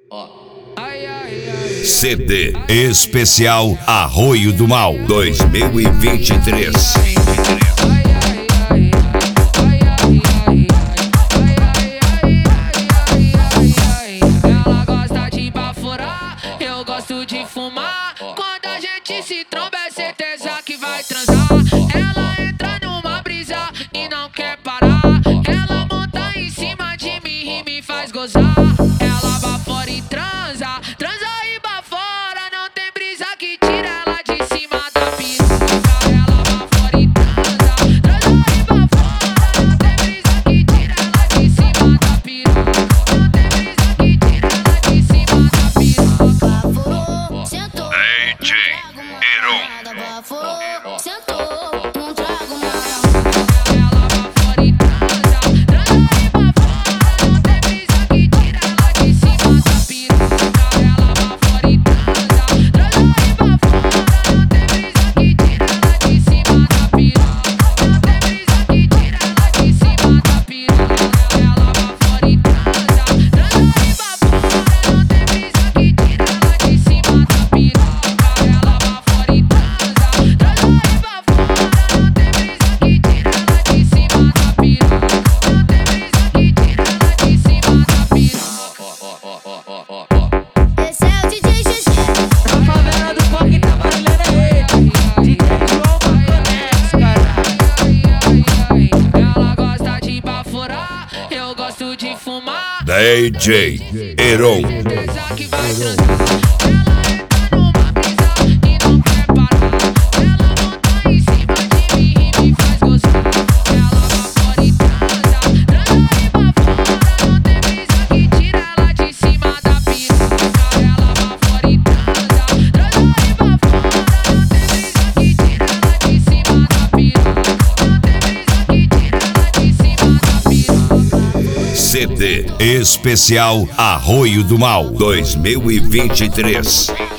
CD especial Arroio do Mal 2023. Ela gosta de baforar, eu gosto de fumar. Quando a gente se tromba é certeza que vai transar. Ela entra numa brisa e não quer parar. Ela monta em cima de mim e me faz gozar. Ela bafora e transa, transa e bafora. Não tem brisa que tira ela de cima da piroca. Ela bafora e transa, transa e bafora. Não tem brisa que tira ela de cima da piroca. Não tem brisa que tira ela de cima da piroca. Baforou, sentou, DJ Heron. baforou, sentou, não trago mais. Ela bafora e transa, transa e bafora. Não tem brisa que tira ela de cima da piroca. Ela bafora e transa, transa e bafora. Não tem brisa que tira ela de cima da piroca. Não tem brisa que tira ela de cima da piroca. Ela bafora e transa, transa e bafora. Não tem brisa que tira ela de cima da piroca. Ela bafora e transa, transa e bafora. Não tem brisa que tira ela de cima da piroca. Não tem brisa que tira ela de cima da piroca. Esse é o DJ GG. Na favela do funk tá barulhando é ele. DJ João Maconex, caralho. Ela gosta de baforar, eu gosto de fumar. DJ Heron. Certeza que vai transar. Ela entra numa brisa e não quer parar. Ela monta em cima de mim e me faz gozar. Ela bafora e transa, transa e bafora. Não tem brisa que tira ela de cima da piroca. Ela bafora e transa, transa e bafora. Não tem brisa que tira ela de cima da piroca. Não tem brisa que tira ela de cima da piroca. CD especial Arroio do Mal 2023.